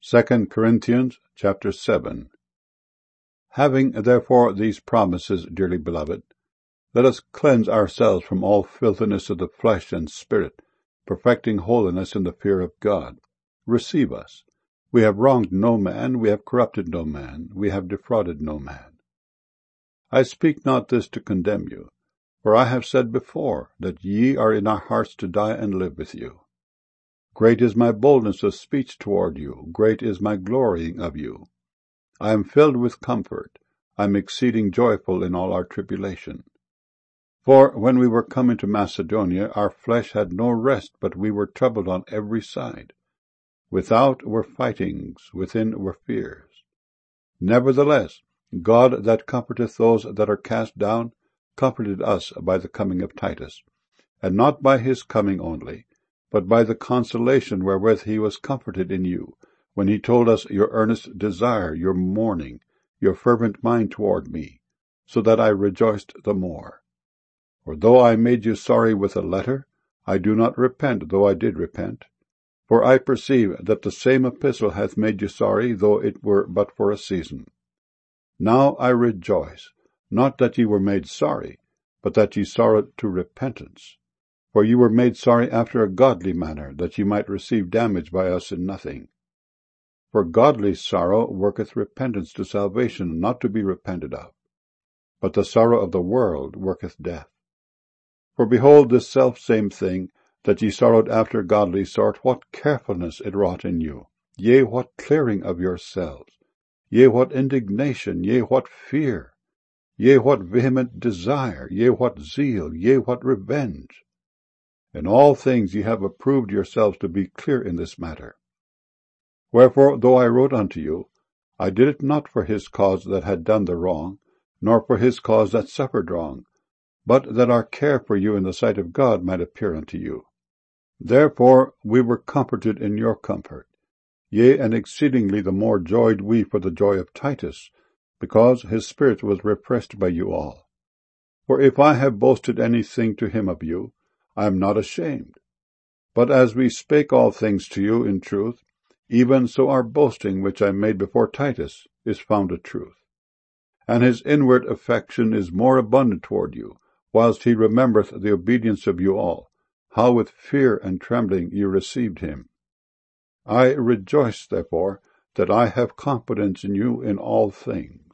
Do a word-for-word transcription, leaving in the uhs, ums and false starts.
Second Corinthians chapter seven. Having therefore these promises, dearly beloved, let us cleanse ourselves from all filthiness of the flesh and spirit, perfecting holiness in the fear of God. Receive us. We have wronged no man, we have corrupted no man, we have defrauded no man. I speak not this to condemn you, for I have said before, that ye are in our hearts to die and live with you. Great is my boldness of speech toward you, great is my glorying of you. I am filled with comfort, I am exceeding joyful in all our tribulation. For when we were come into Macedonia, our flesh had no rest, but we were troubled on every side. Without were fightings, within were fears. Nevertheless, God that comforteth those that are cast down, comforted us by the coming of Titus, and not by his coming only, but by the consolation wherewith he was comforted in you, when he told us your earnest desire, your mourning, your fervent mind toward me, so that I rejoiced the more. For though I made you sorry with a letter, I do not repent, though I did repent. For I perceive that the same epistle hath made you sorry, though it were but for a season. Now I rejoice, not that ye were made sorry, but that ye sorrowed to repentance. For you were made sorry after a godly manner, that ye might receive damage by us in nothing. For godly sorrow worketh repentance to salvation, not to be repented of. But the sorrow of the world worketh death. For behold, this selfsame thing, that ye sorrowed after a godly sort, what carefulness it wrought in you, yea, what clearing of yourselves, yea, what indignation, yea, what fear, yea, what vehement desire, yea, what zeal, yea, what revenge. In all things ye have approved yourselves to be clear in this matter. Wherefore, though I wrote unto you, I did it not for his cause that had done the wrong, nor for his cause that suffered wrong, but that our care for you in the sight of God might appear unto you. Therefore we were comforted in your comfort, yea, and exceedingly the more joyed we for the joy of Titus, because his spirit was refreshed by you all. For if I have boasted anything to him of you, I am not ashamed. But as we spake all things to you in truth, even so our boasting which I made before Titus is found a truth. And his inward affection is more abundant toward you, whilst he remembereth the obedience of you all, how with fear and trembling you received him. I rejoice, therefore, that I have confidence in you in all things.